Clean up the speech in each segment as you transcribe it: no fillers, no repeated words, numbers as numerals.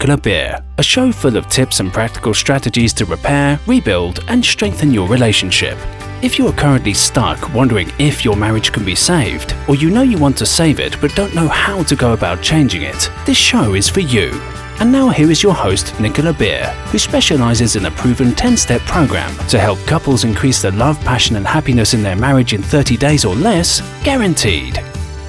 Nicola Beer, a show full of tips and practical strategies to repair, rebuild, and strengthen your relationship. If you are currently stuck wondering if your marriage can be saved, or you know you want to save it but don't know how to go about changing it, this show is for you. And now here is your host, Nicola Beer, who specializes in a proven 10-step program to help couples increase the love, passion, and happiness in their marriage in 30 days or less, guaranteed.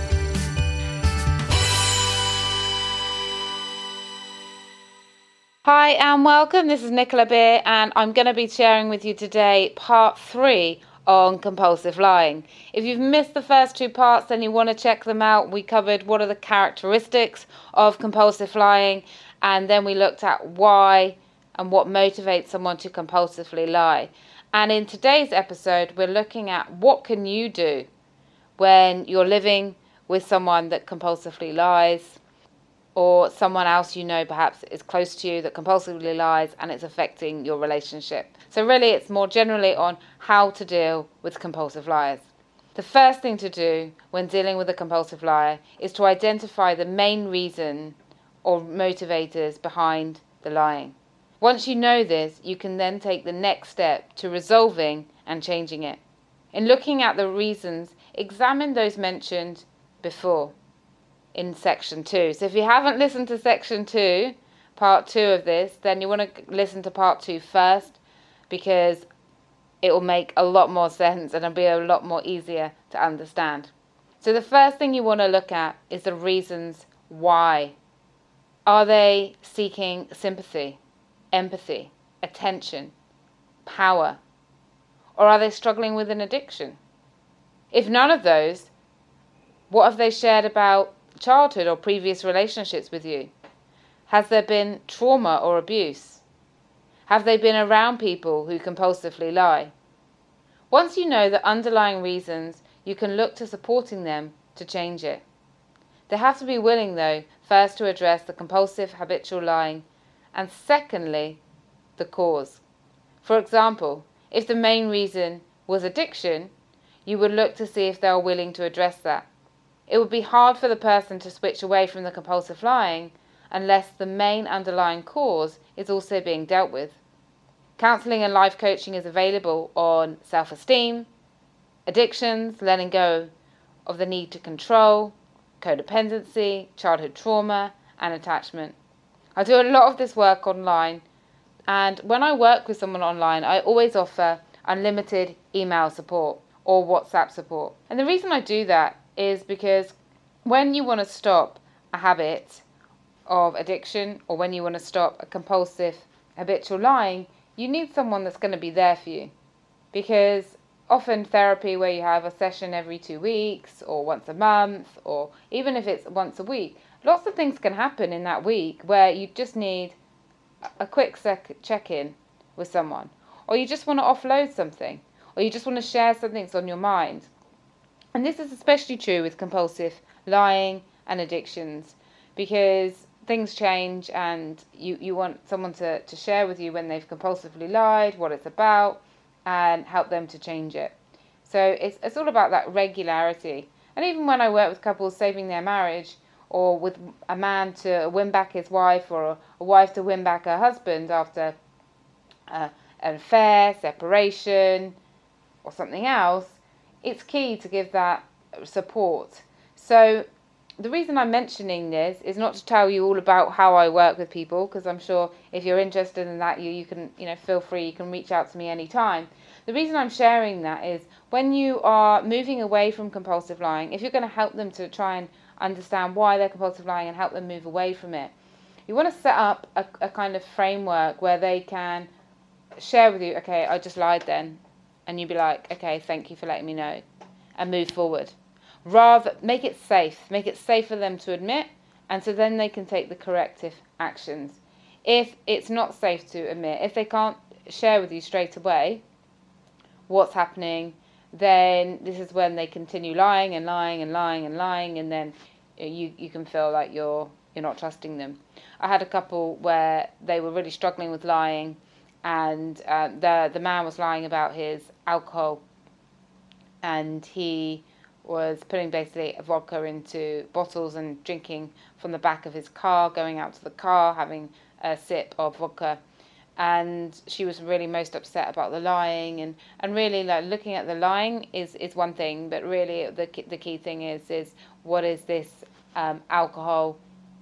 Hi and welcome, this is Nicola Beer and I'm going to be sharing with you today part 3 on compulsive lying. If you've missed the first 2 parts then you want to check them out. We covered what are the characteristics of compulsive lying, and then we looked at why and what motivates someone to compulsively lie. And in today's episode we're looking at what can you do when you're living with someone that compulsively lies, or someone else you know perhaps is close to you that compulsively lies and it's affecting your relationship. So really it's more generally on how to deal with compulsive liars. The first thing to do when dealing with a compulsive liar is to identify the main reason or motivators behind the lying. Once you know this, you can then take the next step to resolving and changing it. In looking at the reasons, examine those mentioned before in section 2. So if you haven't listened to section 2, part 2 of this, then you want to listen to part 2 first, because it will make a lot more sense and it'll be a lot more easier to understand. So the first thing you want to look at is the reasons why. Are they seeking sympathy, empathy, attention, power? Or are they struggling with an addiction? If none of those, what have they shared about childhood or previous relationships with you? Has there been trauma or abuse? Have they been around people who compulsively lie? Once you know the underlying reasons, you can look to supporting them to change it. They have to be willing, though, first to address the compulsive habitual lying, and secondly, the cause. For example, if the main reason was addiction, you would look to see if they are willing to address that. It would be hard for the person to switch away from the compulsive lying unless the main underlying cause is also being dealt with. Counselling and life coaching is available on self-esteem, addictions, letting go of the need to control, codependency, childhood trauma, and attachment. I do a lot of this work online, and when I work with someone online, I always offer unlimited email support or WhatsApp support. And the reason I do that is because when you want to stop a habit of addiction, or when you want to stop a compulsive habitual lying, you need someone that's going to be there for you. Because often therapy, where you have a session every 2 weeks or once a month, or even if it's once a week, lots of things can happen in that week where you just need a quick check-in with someone, or you just want to offload something, or you just want to share something that's on your mind. And this is especially true with compulsive lying and addictions, because things change and you want someone to share with you when they've compulsively lied, what it's about, and help them to change it. So it's all about that regularity. And even when I work with couples saving their marriage, or with a man to win back his wife, or a wife to win back her husband after an affair, separation, or something else, it's key to give that support. So the reason I'm mentioning this is not to tell you all about how I work with people, because I'm sure if you're interested in that, you can feel free, you can reach out to me anytime. The reason I'm sharing that is when you are moving away from compulsive lying, if you're going to help them to try and understand why they're compulsive lying and help them move away from it, you want to set up a kind of framework where they can share with you, okay, I just lied then. And you'd be like, okay, thank you for letting me know, and move forward. Rather, make it safe for them to admit, and so then they can take the corrective actions. If it's not safe to admit, if they can't share with you straight away what's happening, then this is when they continue lying and lying and lying and lying, and then you can feel like you're not trusting them. I had a couple where they were really struggling with lying, and the man was lying about his alcohol, and he was putting basically vodka into bottles and drinking from the back of his car, going out to the car, having a sip of vodka. And she was really most upset about the lying, and really like looking at the lying is one thing, but really the key thing is what is this alcohol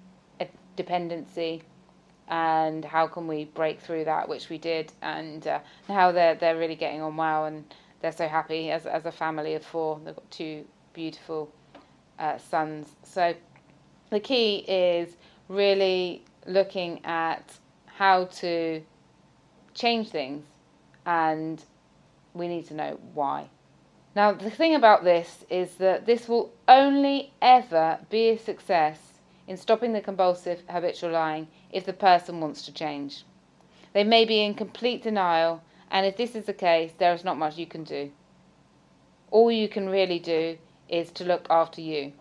dependency, and how can we break through that, which we did, and how they're really getting on well, and they're so happy as a family of 4. They've got 2 beautiful sons. So the key is really looking at how to change things, and we need to know why. Now, the thing about this is that this will only ever be a success in stopping the compulsive habitual lying if the person wants to change. They may be in complete denial, and if this is the case, there is not much you can do. All you can really do is to look after you,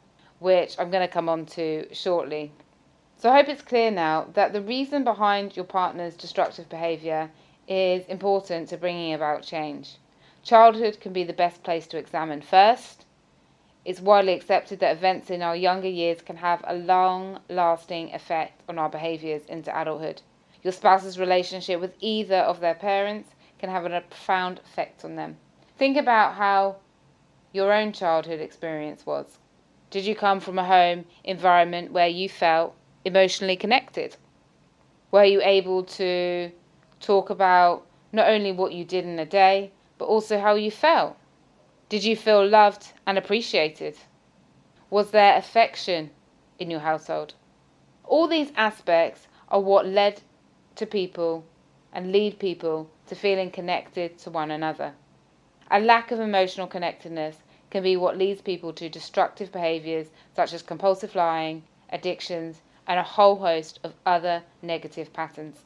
which I'm going to come on to shortly. So I hope it's clear now that the reason behind your partner's destructive behaviour is important to bringing about change. Childhood can be the best place to examine first. It's widely accepted that events in our younger years can have a long-lasting effect on our behaviours into adulthood. Your spouse's relationship with either of their parents can have a profound effect on them. Think about how your own childhood experience was. Did you come from a home environment where you felt emotionally connected? Were you able to talk about not only what you did in a day, but also how you felt? Did you feel loved and appreciated? Was there affection in your household? All these aspects are what led to people and lead people to feeling connected to one another. A lack of emotional connectedness can be what leads people to destructive behaviours such as compulsive lying, addictions, and a whole host of other negative patterns.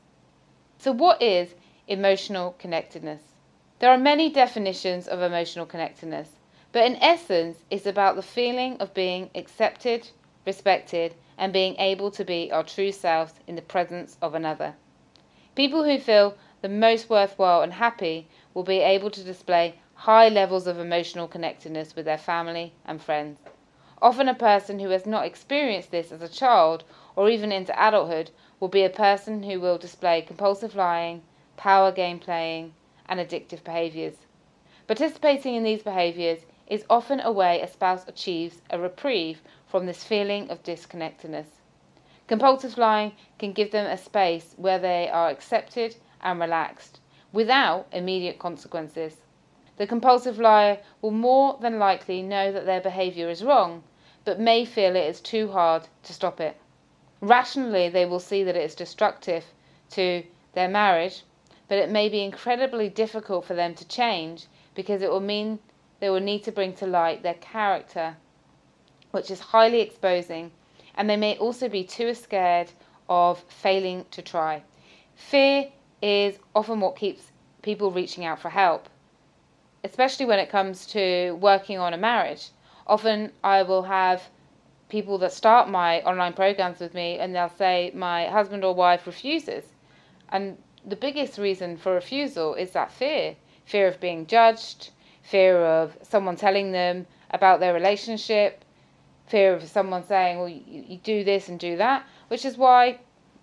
So what is emotional connectedness? There are many definitions of emotional connectedness, but in essence it's about the feeling of being accepted, respected, and being able to be our true selves in the presence of another. People who feel the most worthwhile and happy will be able to display high levels of emotional connectedness with their family and friends. Often a person who has not experienced this as a child or even into adulthood will be a person who will display compulsive lying, power game playing, and addictive behaviours. Participating in these behaviours is often a way a spouse achieves a reprieve from this feeling of disconnectedness. Compulsive lying can give them a space where they are accepted and relaxed, without immediate consequences. The compulsive liar will more than likely know that their behaviour is wrong, but may feel it is too hard to stop it. Rationally, they will see that it is destructive to their marriage, but it may be incredibly difficult for them to change because it will mean they will need to bring to light their character, which is highly exposing, and they may also be too scared of failing to try. Fear is often what keeps people reaching out for help, especially when it comes to working on a marriage. Often I will have people that start my online programs with me and they'll say my husband or wife refuses. And the biggest reason for refusal is that fear. Fear of being judged, fear of someone telling them about their relationship, fear of someone saying, well, you do this and do that, which is why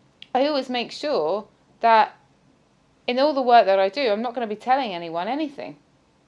I always make sure that in all the work that I do, I'm not going to be telling anyone anything.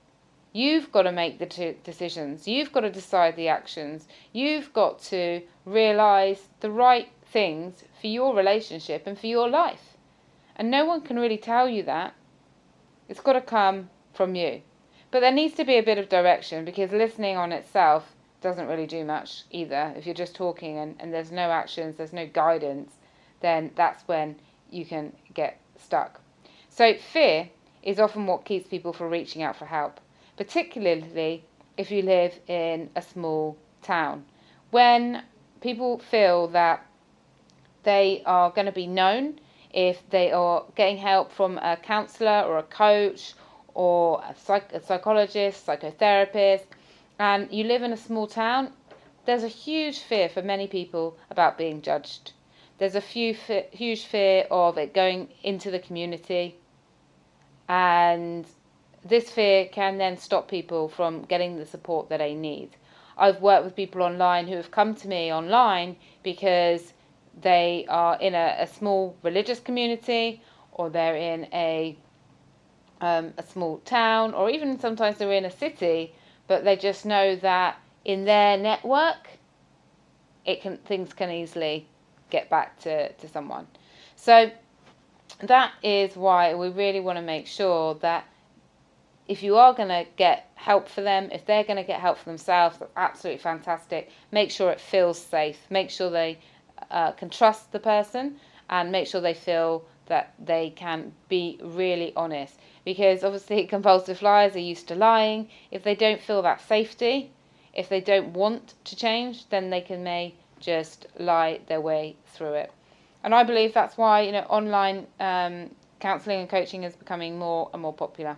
You've got to make the decisions. You've got to decide the actions. You've got to realise the right things for your relationship and for your life. And no one can really tell you that. It's got to come from you. But there needs to be a bit of direction, because listening on itself doesn't really do much either. If you're just talking and there's no actions, there's no guidance, then that's when you can get stuck. So fear is often what keeps people from reaching out for help, particularly if you live in a small town. When people feel that they are going to be known if they are getting help from a counsellor or a coach or a psychologist, psychotherapist, and you live in a small town, there's a huge fear for many people about being judged. There's a huge fear of it going into the community, and this fear can then stop people from getting the support that they need. I've worked with people online who have come to me online because they are in a small religious community, or they're in a small town, or even sometimes they're in a city, but they just know that in their network, things can easily get back to someone. So that is why we really want to make sure that if you are going to get help for them, if they're going to get help for themselves, that's absolutely fantastic. Make sure it feels safe. Make sure they can trust the person, and make sure they feel that they can be really honest. Because obviously compulsive liars are used to lying. If they don't feel that safety, if they don't want to change, then they may just lie their way through it. And I believe that's why online counselling and coaching is becoming more and more popular.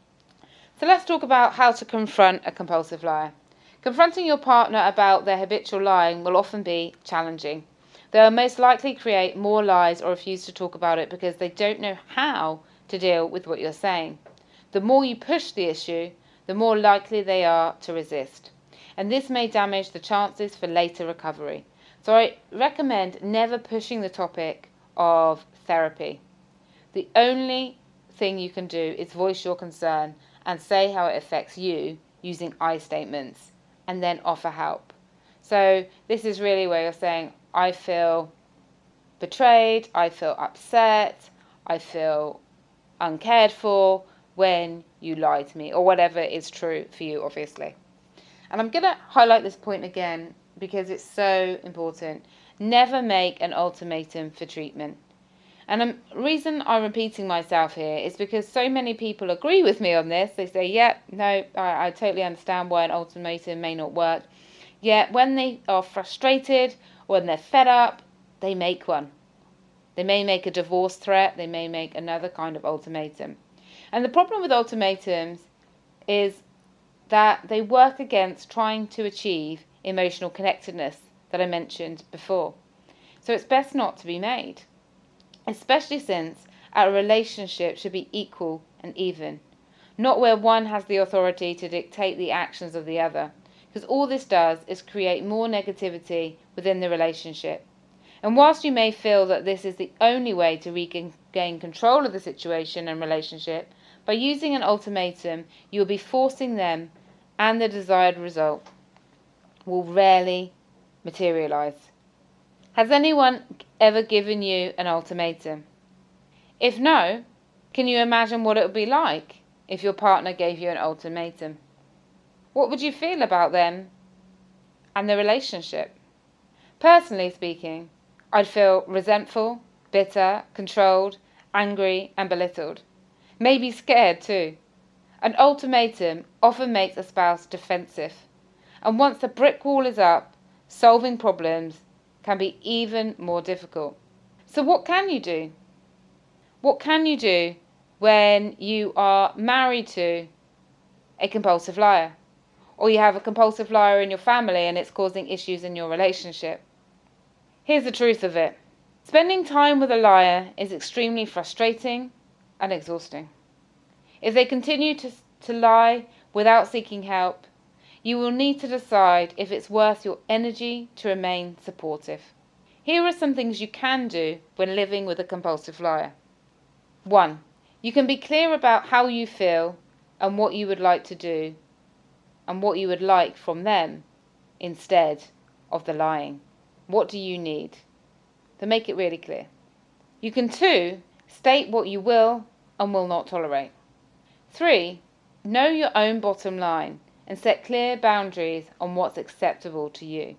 So let's talk about how to confront a compulsive liar. Confronting your partner about their habitual lying will often be challenging. They will most likely create more lies or refuse to talk about it because they don't know how to deal with what you're saying. The more you push the issue, the more likely they are to resist. And this may damage the chances for later recovery. So I recommend never pushing the topic of therapy. The only thing you can do is voice your concern and say how it affects you using I statements, and then offer help. So this is really where you're saying, I feel betrayed, I feel upset, I feel uncared for when you lie to me, or whatever is true for you, obviously. And I'm going to highlight this point again because it's so important. Never make an ultimatum for treatment. And the reason I'm repeating myself here is because so many people agree with me on this. They say, yep, no, I totally understand why an ultimatum may not work. Yet when they are frustrated, or when they're fed up, they make one. They may make a divorce threat. They may make another kind of ultimatum. And the problem with ultimatums is that they work against trying to achieve emotional connectedness that I mentioned before. So it's best not to be made, especially since our relationship should be equal and even, not where one has the authority to dictate the actions of the other, because all this does is create more negativity within the relationship. And whilst you may feel that this is the only way to regain control of the situation and relationship, by using an ultimatum, you will be forcing them, and the desired result will rarely materialise. Has anyone ever given you an ultimatum? If no, can you imagine what it would be like if your partner gave you an ultimatum? What would you feel about them and the relationship? Personally speaking, I'd feel resentful, bitter, controlled, angry and belittled. Maybe scared too. An ultimatum often makes a spouse defensive. And once the brick wall is up, solving problems can be even more difficult. So what can you do? What can you do when you are married to a compulsive liar? Or you have a compulsive liar in your family and it's causing issues in your relationship? Here's the truth of it. Spending time with a liar is extremely frustrating and exhausting. If they continue to lie without seeking help, you will need to decide if it's worth your energy to remain supportive. Here are some things you can do when living with a compulsive liar. 1. You can be clear about how you feel and what you would like to do and what you would like from them instead of the lying. What do you need? To make it really clear. You can 2. State what you will and will not tolerate. 3. Know your own bottom line and set clear boundaries on what's acceptable to you.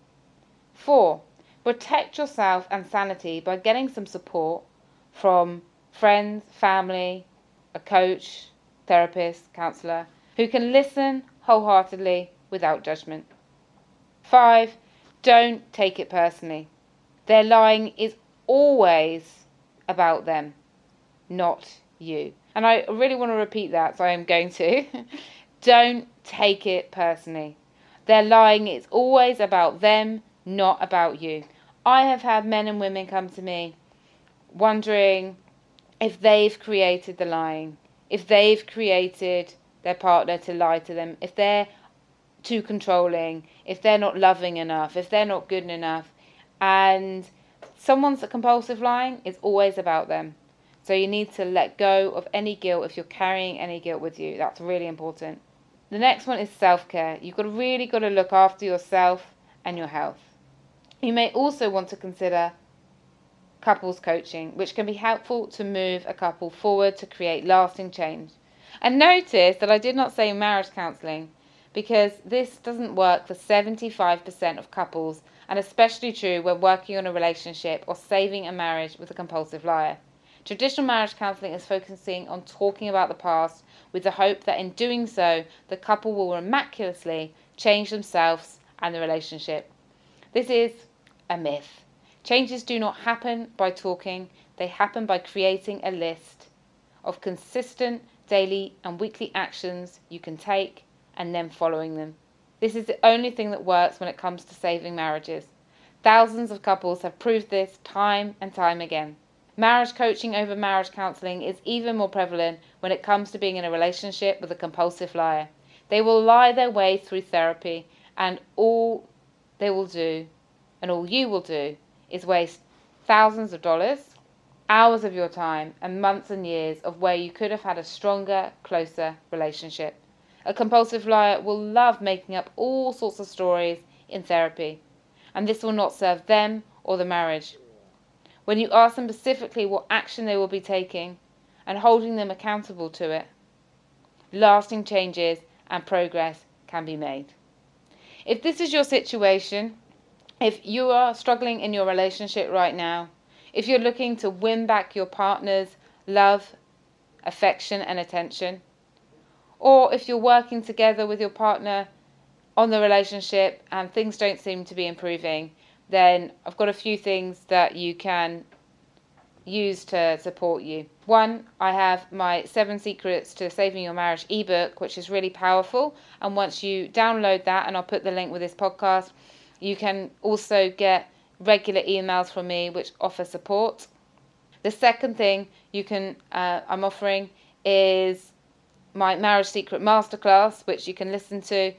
4. Protect yourself and sanity by getting some support from friends, family, a coach, therapist, counsellor, who can listen wholeheartedly without judgment. 5. Don't take it personally. Their lying is always about them, not you. And I really want to repeat that, so I am going to. Don't take it personally. Their lying is always about them, not about you. I have had men and women come to me wondering if they've created the lying, if they've created their partner to lie to them, if they're too controlling, if they're not loving enough, if they're not good enough. And someone's compulsive lying is always about them. So you need to let go of any guilt if you're carrying any guilt with you. That's really important. The next one is self-care. You've really got to look after yourself and your health. You may also want to consider couples coaching, which can be helpful to move a couple forward to create lasting change. And notice that I did not say marriage counselling, because this doesn't work for 75% of couples, and especially true when working on a relationship or saving a marriage with a compulsive liar. Traditional marriage counselling is focusing on talking about the past with the hope that in doing so, the couple will miraculously change themselves and the relationship. This is a myth. Changes do not happen by talking, they happen by creating a list of consistent daily and weekly actions you can take and then following them. This is the only thing that works when it comes to saving marriages. Thousands of couples have proved this time and time again. Marriage coaching over marriage counselling is even more prevalent when it comes to being in a relationship with a compulsive liar. They will lie their way through therapy, and all they will do, and all you will do, is waste thousands of dollars, hours of your time, and months and years of where you could have had a stronger, closer relationship. A compulsive liar will love making up all sorts of stories in therapy, and this will not serve them or the marriage. When you ask them specifically what action they will be taking and holding them accountable to it, lasting changes and progress can be made. If this is your situation, if you are struggling in your relationship right now, if you're looking to win back your partner's love, affection and attention, or if you're working together with your partner on the relationship and things don't seem to be improving, then I've got a few things that you can use to support you. One, I have my 7 Secrets to Saving Your Marriage ebook, which is really powerful. And once you download that, and I'll put the link with this podcast, you can also get regular emails from me which offer support. The second thing I'm offering is my Marriage Secret Masterclass, which you can listen to,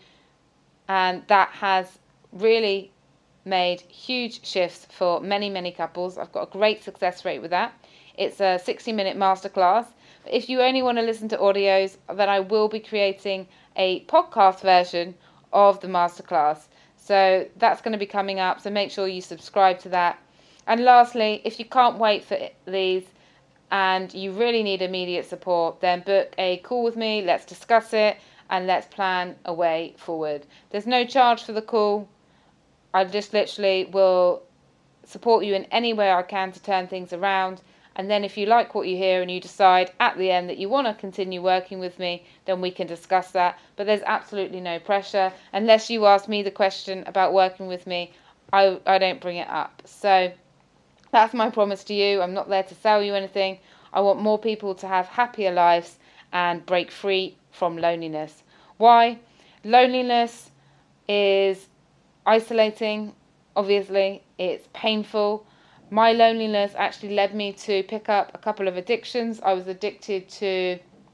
and that has really made huge shifts for many couples. I've got a great success rate with that. It's a 60-minute masterclass. If you only want to listen to audios, then I will be creating a podcast version of the masterclass. So that's going to be coming up, so make sure you subscribe to that. And lastly, if you can't wait for these and you really need immediate support, then book a call with me, let's discuss it, and let's plan a way forward. There's no charge for the call. I just literally will support you in any way I can to turn things around. And then if you like what you hear and you decide at the end that you want to continue working with me, then we can discuss that. But there's absolutely no pressure. Unless you ask me the question about working with me, I don't bring it up. So that's my promise to you. I'm not there to sell you anything. I want more people to have happier lives and break free from loneliness. Why? Loneliness is isolating, obviously. It's painful. My loneliness actually led me to pick up a couple of addictions. I was addicted to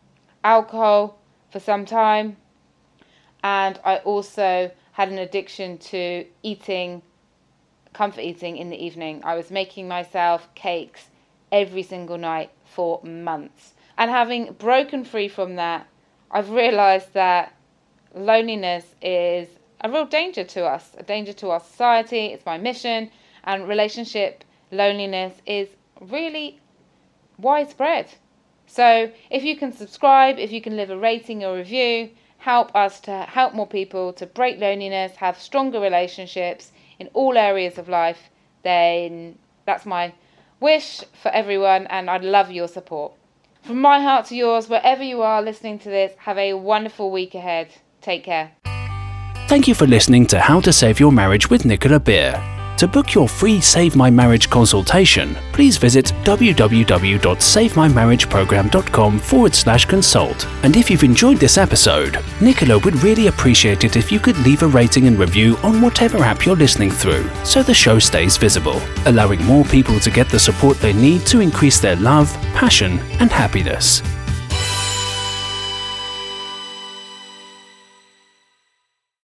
alcohol for some time, and I also had an addiction to comfort eating in the evening. I was making myself cakes every single night for months. And having broken free from that, I've realised that loneliness is a real danger to us, a danger to our society. It's my mission, and relationship loneliness is really widespread. So if you can subscribe, if you can leave a rating or review, help us to help more people to break loneliness, have stronger relationships in all areas of life, then that's my wish for everyone, and I'd love your support. From my heart to yours, wherever you are listening to this, have a wonderful week ahead. Take care. Thank you for listening to How to Save Your Marriage with Nicola Beer. To book your free Save My Marriage consultation, please visit www.savemymarriageprogram.com/consult. And if you've enjoyed this episode, Nicola would really appreciate it if you could leave a rating and review on whatever app you're listening through, so the show stays visible, allowing more people to get the support they need to increase their love, passion, and happiness.